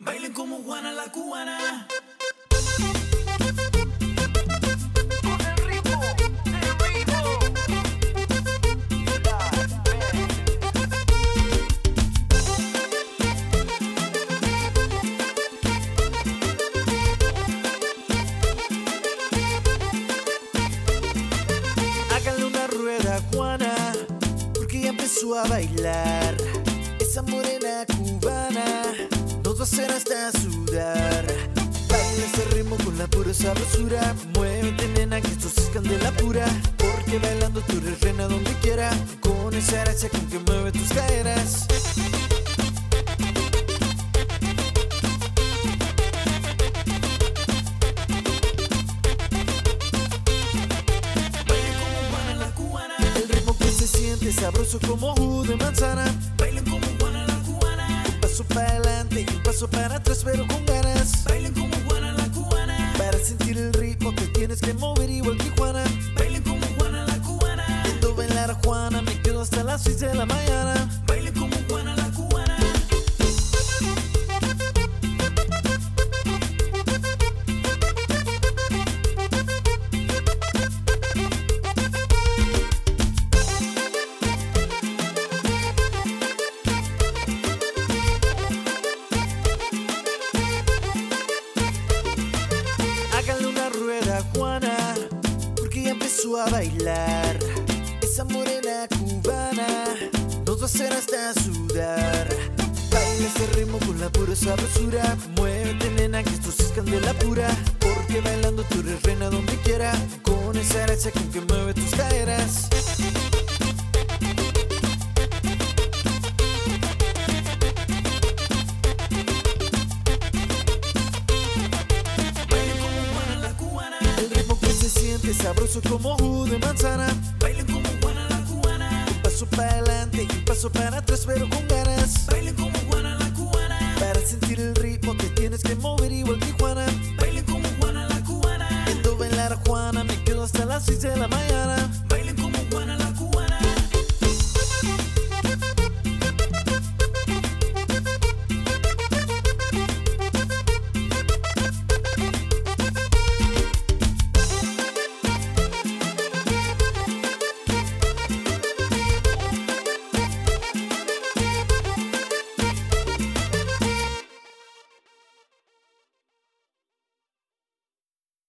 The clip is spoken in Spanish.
Bailen como Juana la cubana. Con el ritmo, el ritmo. Háganle una rueda a Juana, porque ya empezó a bailar. Esa morena cubana nos va a hacer hasta sudar. Baila ese ritmo con la pura sabrosura. Muévete, nena, que esto es candela pura. Porque bailando tú eres reina donde quiera. Con esa gracia con que mueve tus caderas. Bailen como Juana la cubana. El ritmo que se siente sabroso como jugo de manzana. Bailen como Juana la cubana. Un paso para adelante y un paso para atrás, pero con ganas. Bailen como Juana la cubana. Para sentir el ritmo que tienes que mover igual que Juana. Bailen como Juana la cubana. Viendo bailar a Juana me quedo hasta las 6 de la mañana. Bailen como Juana la cubana. Háganle una rueda a Juana, porque ya empezó a bailar. Esa morena cubana nos va a hacer hasta sudar. Baila ese ritmo con la pura sabrosura. Muévete, nena, que esto es candela pura. Porque bailando tú eres reina donde quiera. Con esa gracia con que mueve tus caderas. Bailen como Juana la cubana. El ritmo que se siente sabroso como jugo de manzana. Bailen como Juana la cubana. Un paso para adelante y un paso para atrás, pero con ganas. Bailen como Juana la cubana. Para sentir el ritmo que tienes que mover igual que Juana. Bailen como Juana la cubana. Viendo bailar a Juana me quedo hasta las 6 de la mañana.